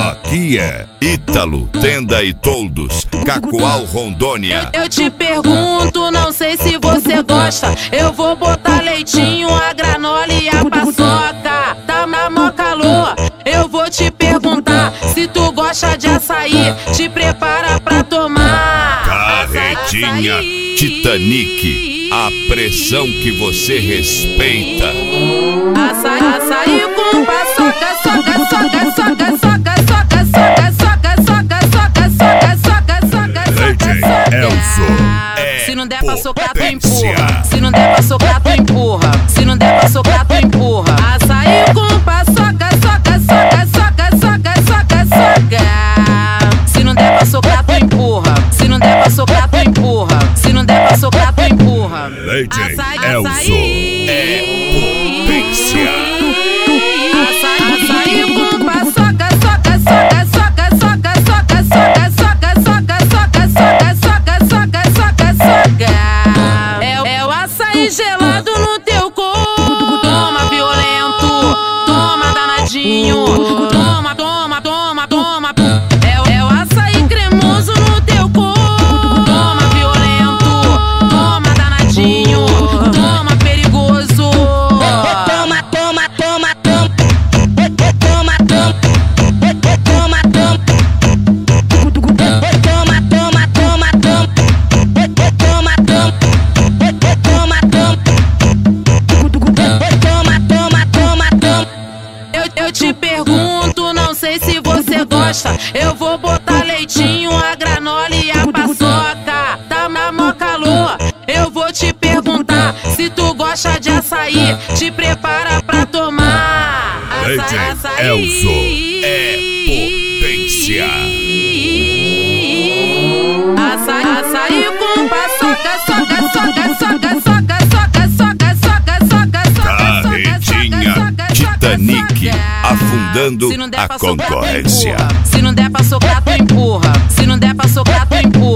Aqui é Ítalo, Tenda e Toldos, Cacoal, Rondônia. Eu te pergunto, não sei se você gosta. Eu vou botar leitinho, a granola e a paçoca. Tá na mó calor. Eu vou te perguntar se tu gosta de açaí. Te prepara pra tomar. Carretinha Titanic, a pressão que você respeita. Açaí com paçoca, soca, soca, soca, soca, soca, soca, soca, soca, soca, soca, soca, soca. Elzo, se não der pra socar, tu potência. empurra. Se não der pra socar, tu empurra. Se não der pra socar, tu empurra. Açaí com paçoca, soca, soca, soca, soca, soca, soca. Se não der pra socar, tu empurra. Se não der pra socar, tu empurra. Se não der pra socar, tu empurra. Legend Elzo é potência. Açaí com paçoca, soca, soca, soca, soca, soca, soca, soca, soca, soca, soca, soca, soca, soca, soca. É o açaí gelado no teu corpo. Toma violento, toma danadinho. Toma, toma, toma, toma. É o açaí cremoso no teu corpo. Toma violento, toma danadinho. Toma perigoso. Toma, toma, toma, toma. Toma, toma, toma, toma, toma, toma, toma, toma, toma, toma, toma. Eu te pergunto, não sei se você gosta. Eu vou botar leitinho, a granola e a paçoca. Tá na mó calor. Eu vou te perguntar se tu gosta de açaí. Te prepara pra tomar. Legend Elzo é potência. Açaí com paçoca, soca, soca, soca, soca, soca, soca, soca, soca, soca. Carretinha Titanic, afundando a concorrência. Se não der pra socar, tu empurra. Se não der pra socar, tu empurra.